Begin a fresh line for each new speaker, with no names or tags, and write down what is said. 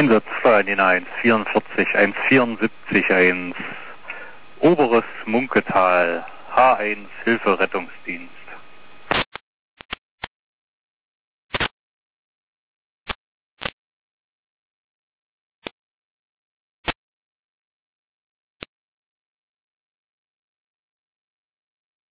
Einsatzverein 144, 174, 1 Oberes Munketal, H1 Hilfe Rettungsdienst.